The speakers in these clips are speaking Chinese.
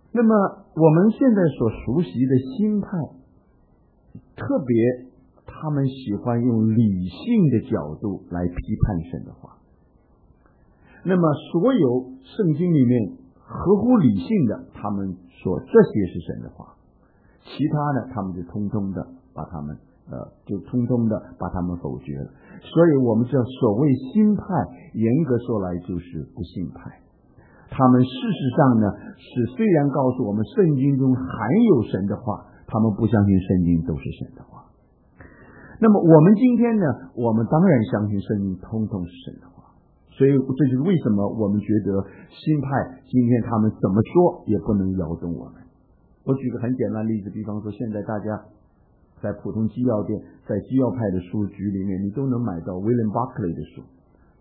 那么我们现在所熟悉的新派，特别他们喜欢用理性的角度来批判神的话。那么所有圣经里面合乎理性的，他们说这些是神的话，其他呢他们就通通的把他们否决了。所以我们知道所谓新派，严格说来就是不信派。他们事实上呢是虽然告诉我们圣经中含有神的话，他们不相信圣经都是神的话。那么我们今天呢，我们当然相信圣经通通是神的话。所以这就是为什么我们觉得新派今天他们怎么说也不能摇动我们。我举个很简单的例子，比方说现在大家在普通基要店，在基要派的书局里面，你都能买到威廉巴克莱的书，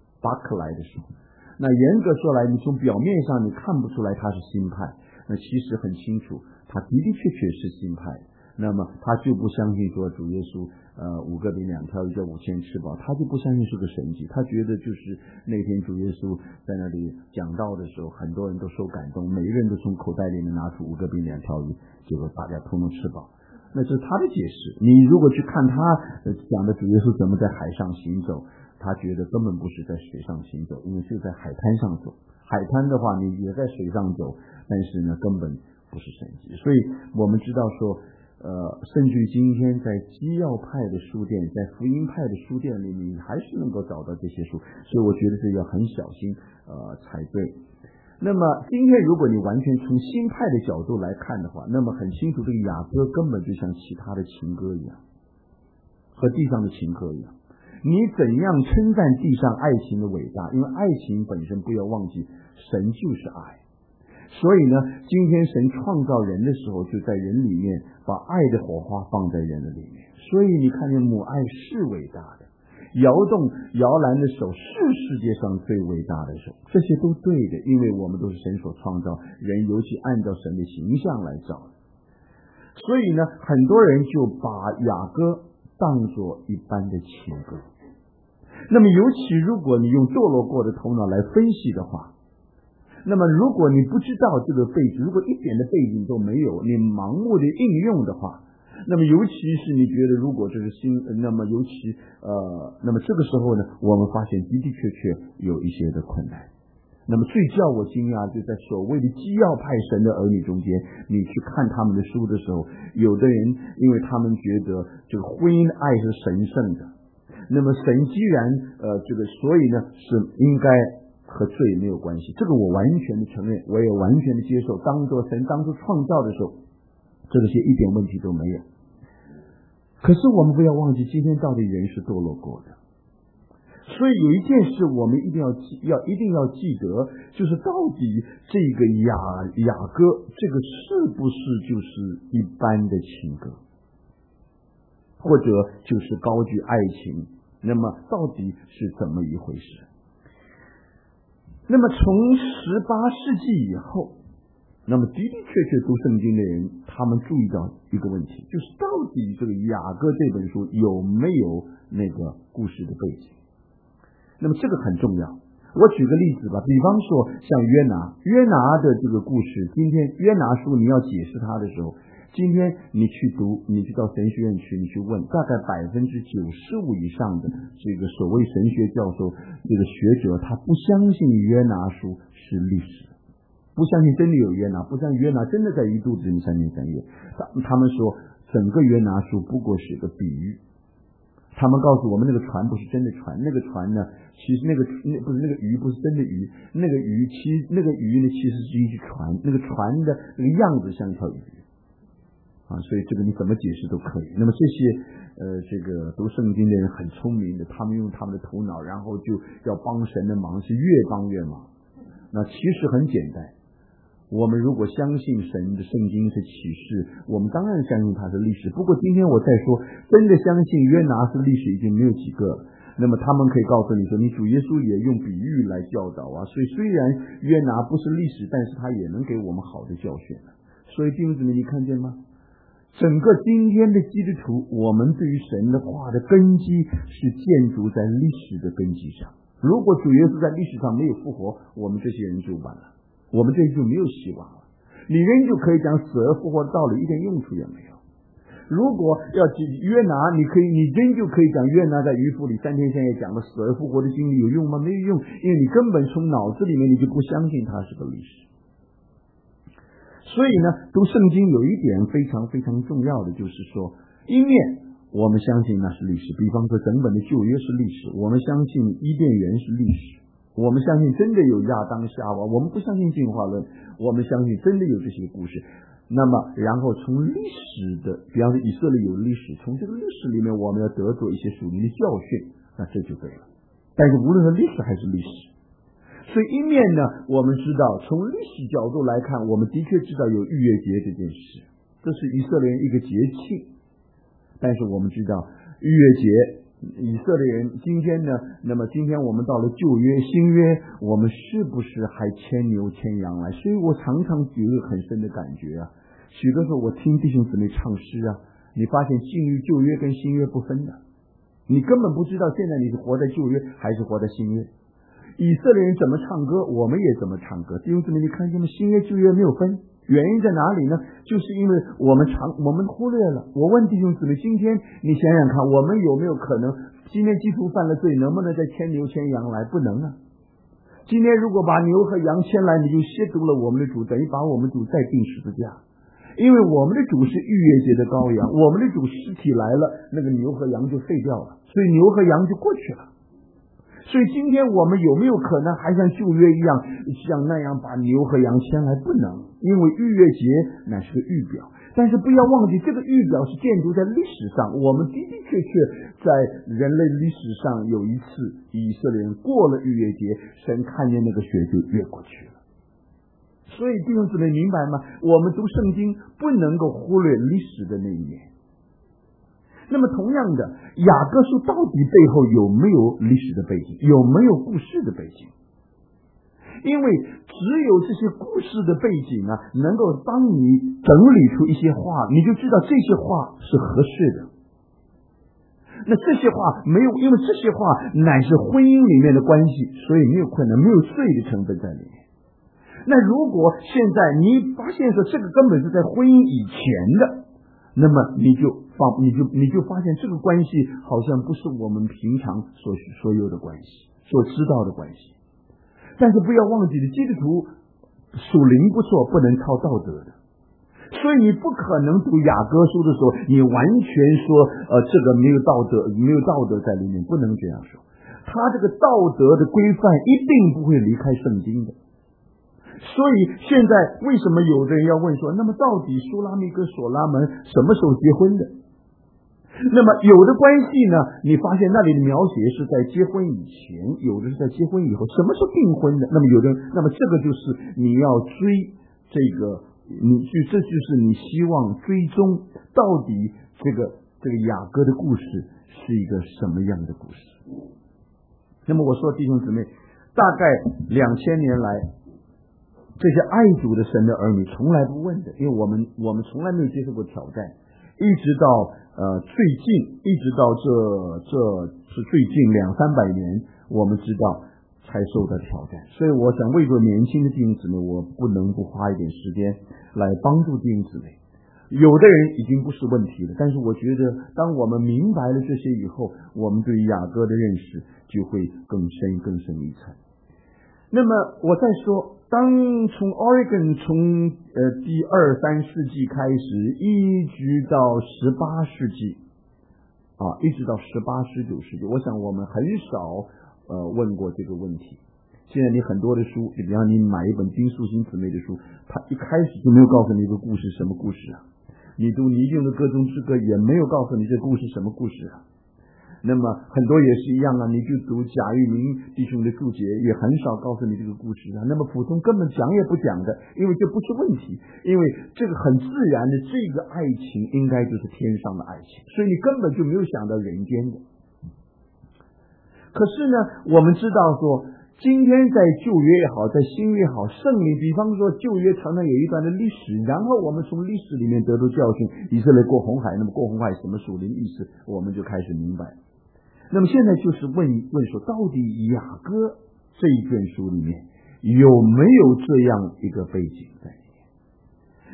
那严格说来，你从表面上你看不出来他是新派，那其实很清楚，他的的确确是新派。那么他就不相信说主耶稣5个饼2条鱼叫5000吃饱，他就不相信是个神迹。他觉得就是那天主耶稣在那里讲道的时候，很多人都受感动，每一个人都从口袋里面拿出5个饼2条鱼，结果大家通通吃饱。那这是他的解释。你如果去看他讲的主耶稣怎么在海上行走，他觉得根本不是在水上行走，因为就在海滩上走。海滩的话你也在水上走，但是呢根本不是神迹。所以我们知道说甚至于今天在基要派的书店，在福音派的书店里面还是能够找到这些书，所以我觉得这要很小心才对。那么今天如果你完全从新派的角度来看的话，那么很清楚这个雅歌根本就像其他的情歌一样，和地上的情歌一样。你怎样称赞地上爱情的伟大，因为爱情本身不要忘记神就是爱。所以呢今天神创造人的时候，就在人里面把爱的火花放在人的里面。所以你看见母爱是伟大的，摇动摇篮的手是世界上最伟大的手，这些都对的，因为我们都是神所创造，人尤其按照神的形象来造。所以呢很多人就把雅歌当作一般的情歌。那么尤其如果你用堕落过的头脑来分析的话，那么如果你不知道这个背景，如果一点的背景都没有，你盲目的应用的话，那么尤其是你觉得如果这是那么尤其那么这个时候呢，我们发现的的确确有一些的困难。那么最叫我惊讶就在所谓的基要派神的儿女中间，你去看他们的书的时候，有的人因为他们觉得这个婚姻爱是神圣的，那么神既然所以呢是应该和罪没有关系，这个我完全的承认，我也完全的接受，当作神当初创造的时候，这些一点问题都没有。可是我们不要忘记，今天到底人是堕落过的，所以有一件事我们一定要记得，就是到底这个雅歌这个是不是就是一般的情歌，或者就是高举爱情，那么到底是怎么一回事？那么从18世纪以后，那么的的确确读圣经的人，他们注意到一个问题，就是到底这个雅歌这本书有没有那个故事的背景。那么这个很重要。我举个例子吧，比方说像约拿的这个故事，今天约拿书你要解释它的时候，今天你去读，你去到神学院去，你去问，大概95%以上的这个所谓神学教授，这个学者，他不相信约拿书是历史，不相信真的有约拿，不相信约拿真的在鱼肚子里3天3夜。他们说整个约拿书不过是个比喻。他们告诉我们那个船不是真的船，那个船呢，其实那个鱼不是真的鱼，那个鱼呢其实是一只船，那个船的那个样子像一条鱼啊，所以这个你怎么解释都可以。那么这些这个读圣经的人很聪明的，他们用他们的头脑，然后就要帮神的忙，是越帮越忙。那其实很简单，我们如果相信神的圣经是启示，我们当然相信它是历史。不过今天我再说，真的相信约拿是历史已经没有几个了。那么他们可以告诉你说，你主耶稣也用比喻来教导啊，所以虽然约拿不是历史，但是他也能给我们好的教训。所以弟兄姊妹，你看见吗？整个今天的基督徒，我们对于神的话的根基是建筑在历史的根基上。如果主耶稣在历史上没有复活，我们这些人就完了，我们这就没有希望了。 你仍旧可以讲死而复活的道理，一点用处也没有。如果要约拿，你仍旧可以讲约拿在鱼腹里3天3夜讲的死而复活的经历有用吗？没有用，因为你根本从脑子里面你就不相信它是个历史。所以呢，读圣经有一点非常非常重要的，就是说，一面我们相信那是历史，比方说整本的旧约是历史，我们相信伊甸园是历史，我们相信真的有亚当夏娃，我们不相信进化论，我们相信真的有这些故事。那么然后从历史的，比方说以色列有历史，从这个历史里面我们要得着一些属灵的教训，那这就对了。但是无论是历史还是历史，所以一面呢，我们知道从历史角度来看，我们的确知道有逾越节这件事，这是以色列人一个节庆。但是我们知道逾越节，以色列人今天呢，那么今天我们到了旧约新约，我们是不是还牵牛牵羊来？所以我常常有一个很深的感觉啊，许多时候我听弟兄姊妹唱诗啊，你发现进入旧约跟新约不分的，你根本不知道现在你是活在旧约还是活在新约。以色列人怎么唱歌，我们也怎么唱歌。弟兄姊妹，你看见吗？新约旧约没有分，原因在哪里呢？就是因为我们忽略了。我问弟兄姊妹，今天你想想看，我们有没有可能今天基督犯了罪，能不能再牵牛牵羊来？不能啊。今天如果把牛和羊牵来，你就亵渎了我们的主，等于把我们主再钉十字架。因为我们的主是逾越节的羔羊，我们的主尸体来了，那个牛和羊就废掉了，所以牛和羊就过去了。所以今天我们有没有可能还像旧约一样，像那样把牛和羊牵来？不能，因为逾越节乃是个预表。但是不要忘记，这个预表是建筑在历史上，我们的的确确在人类历史上有一次以色列人过了逾越节，神看见那个血就越过去了。所以弟兄姊妹明白吗？我们读圣经不能够忽略历史的那一面。那么同样的，雅各书到底背后有没有历史的背景，有没有故事的背景？因为只有这些故事的背景啊，能够帮你整理出一些话，你就知道这些话是合适的。那这些话没有，因为这些话乃是婚姻里面的关系，所以没有困难，没有罪的成分在里面。那如果现在你发现说这个根本是在婚姻以前的，那么你就发现这个关系好像不是我们平常所有的关系，所知道的关系。但是不要忘记了，基督徒属灵不错，不能超道德的。所以你不可能读雅各书的时候，你完全说这个没有道德在里面，不能这样说。他这个道德的规范一定不会离开圣经的。所以现在为什么有的人要问说，那么到底苏拉密跟所拉门什么时候结婚的？那么有的关系呢，你发现那里的描写是在结婚以前，有的是在结婚以后，什么时候订婚的？那么这个就是你要追这个，这就是你希望追踪到底这个雅各的故事是一个什么样的故事。那么我说弟兄姊妹，大概2000年来，这些爱主的神的儿女从来不问的，因为我们从来没有接受过挑战，一直到一直到这是最近200-300年，我们知道才受到挑战。所以我想为着年轻的弟兄姊妹，我不能不花一点时间来帮助弟兄姊妹。有的人已经不是问题了，但是我觉得当我们明白了这些以后，我们对雅各的认识就会更深一层。那么我再说，当从 Oregon 从第2、3世纪开始，一直到18世纪一直到18、19世纪，我想我们很少问过这个问题。现在你很多的书，比方你买一本丁树新姊妹的书，他一开始就没有告诉你一个故事，什么故事啊？你读倪俊的歌中之歌也没有告诉你这故事什么故事啊？那么很多也是一样啊，你就读贾玉明弟兄的注解，也很少告诉你这个故事啊。那么普通根本讲也不讲的，因为这不是问题，因为这个很自然的，这个爱情应该就是天上的爱情，所以你根本就没有想到人间的。可是呢，我们知道说，今天在旧约也好，在新约也好，圣灵比方说旧约常常有一段的历史，然后我们从历史里面得到教训，以色列过红海，那么过红海什么属灵意思，我们就开始明白。那么现在就是问说，到底雅各这一卷书里面有没有这样一个背景在里面？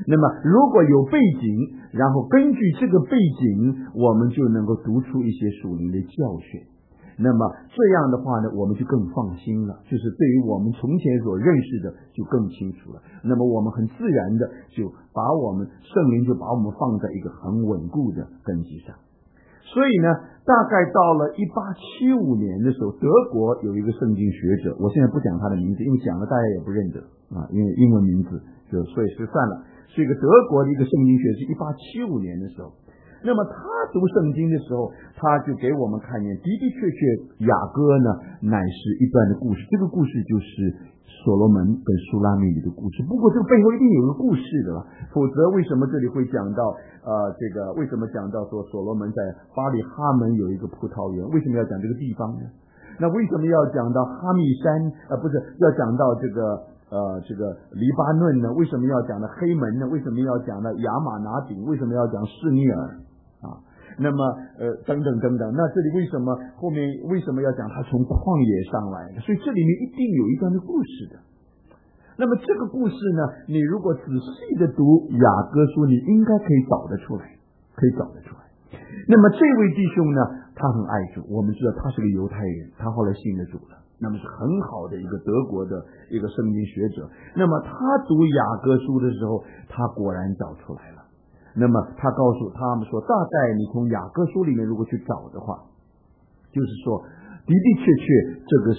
那么如果有背景，然后根据这个背景，我们就能够读出一些属灵的教训。那么这样的话呢，我们就更放心了，就是对于我们从前所认识的就更清楚了。那么我们很自然的就把我们圣灵就把我们放在一个很稳固的根基上。所以呢，大概到了1875年的时候，德国有一个圣经学者，我现在不讲他的名字，因为讲了大家也不认得啊，因为英文名字所以是算了。是一个德国的一个圣经学，是1875年的时候。那么他读圣经的时候，他就给我们看见，的的确确雅歌呢乃是一段的故事，这个故事就是所罗门跟苏拉密女的故事。不过这个背后一定有一个故事的了，否则为什么这里会讲到为什么讲到说所罗门在巴里哈门有一个葡萄园？为什么要讲这个地方呢？那为什么要讲到哈密山？不是要讲到这个黎巴嫩呢？为什么要讲到黑门呢？为什么要讲到亚玛拿顶？为什么要讲示尼尔啊？那么等等等等，那这里为什么后面为什么要讲他从旷野上来的？所以这里面一定有一段的故事的。那么这个故事呢，你如果仔细的读雅歌书，你应该可以找得出来，那么这位弟兄呢，他很爱主，我们知道他是个犹太人，他后来信了主了，那么是很好的一个德国的一个圣经学者。那么他读雅歌书的时候，他果然找出来了。那么他告诉他们说，大概你从雅歌书里面如果去找的话，就是说的的确确这个是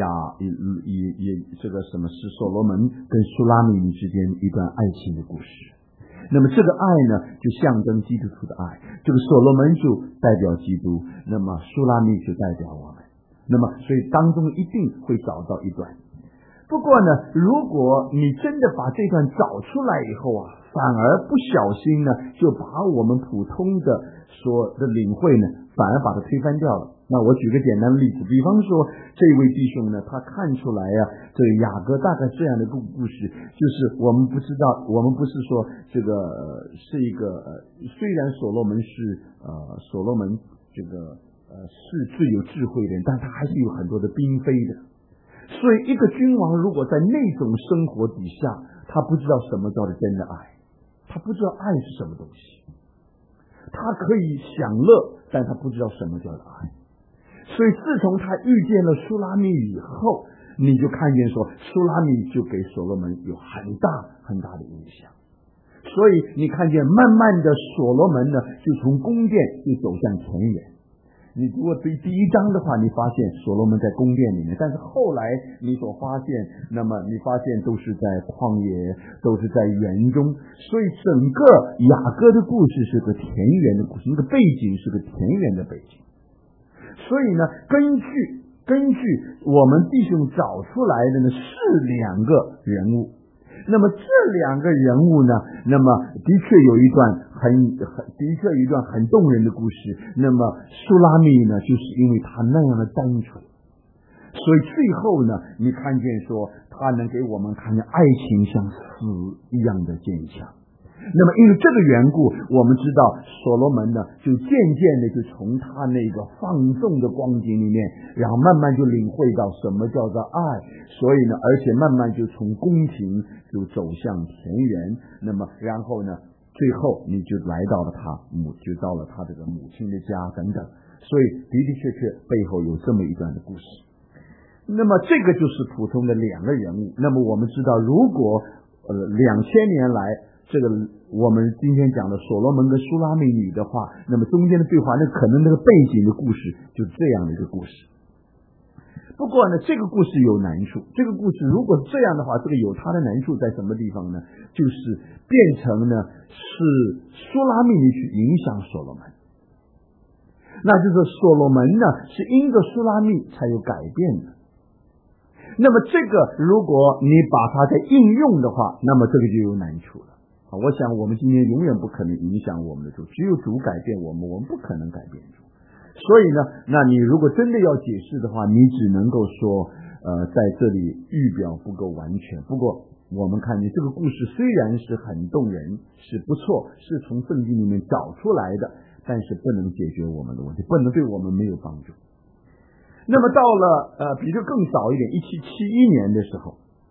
这个什么是所罗门跟苏拉密女之间一段爱情的故事。那么这个爱呢，就象征基督徒的爱，这个所罗门就代表基督，那么苏拉密就代表我们。那么所以当中一定会找到一段。不过呢，如果你真的把这段找出来以后啊，反而不小心呢，就把我们普通的说的领会呢，反而把它推翻掉了。那我举个简单的例子，比方说这位弟兄呢，他看出来啊，这个雅歌大概这样的故事，就是我们不是说这个是一个虽然所罗门这个是最有智慧的人，但他还是有很多的嫔妃的。所以一个君王如果在那种生活底下，他不知道什么叫做真的爱，他不知道爱是什么东西，他可以享乐，但他不知道什么叫做爱。所以自从他遇见了苏拉密以后，你就看见说苏拉密就给所罗门有很大很大的影响。所以你看见慢慢的所罗门呢，就从宫殿就走向田园。你如果对第一章的话，你发现所罗门在宫殿里面，但是后来你所发现，那么你发现都是在旷野，都是在园中。所以整个雅歌的故事是个田园的故事，那个背景是个田园的背景。所以呢，根据我们弟兄找出来的呢是两个人物。那么这两个人物呢，那么的确有一段很动人的故事。那么苏拉密呢，就是因为他那样的单纯，所以最后呢，你看见说他能给我们看见爱情像死一样的坚强。那么因为这个缘故，我们知道所罗门呢，就渐渐的就从他那个放纵的光景里面，然后慢慢就领会到什么叫做爱。所以呢，而且慢慢就从宫廷就走向田园。那么然后呢，最后你就来到了就到了他这个母亲的家等等。所以的的确确背后有这么一段的故事。那么这个就是普通的两个人物。那么我们知道，如果2000年来这个我们今天讲的所罗门跟苏拉密女的话，那么中间的对话，那可能那个背景的故事就是这样的一个故事。不过呢，这个故事有难处。这个故事如果这样的话，这个有它的难处在什么地方呢？就是变成呢是苏拉密女去影响所罗门，那就是所罗门呢是因着苏拉密才有改变的。那么这个如果你把它在应用的话，那么这个就有难处了。我想我们今天永远不可能影响我们的主，只有主改变我们，我们不可能改变主。所以呢，那你如果真的要解释的话，你只能够说在这里预表不够完全。不过我们看见这个故事虽然是很动人，是不错，是从圣经里面找出来的，但是不能解决我们的问题，不能对我们没有帮助。那么到了比这更早一点，1771年的时候，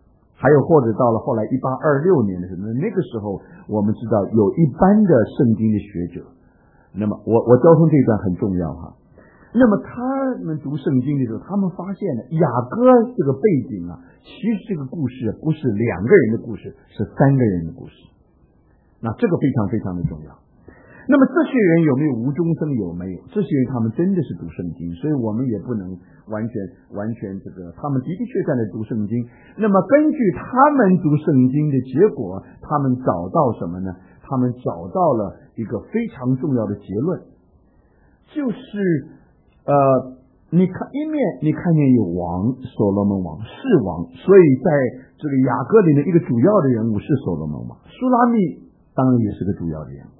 还有或者到了后来1826年的时候，那个时候我们知道有一般的圣经的学者，那么我交通这一段很重要哈。那么他们读圣经的时候，他们发现了雅各这个背景啊，其实这个故事不是2个人的故事，是3个人的故事。那这个非常非常的重要。那么这些人有没有无中生有？没有，这些人他们真的是读圣经，所以我们也不能完全这个，他们的确在那读圣经。那么根据他们读圣经的结果，他们找到什么呢？他们找到了一个非常重要的结论，就是你看一面你看见有王，所罗门王是王，所以在这个雅各里的一个主要的人物是所罗门王，苏拉密当然也是个主要的人物。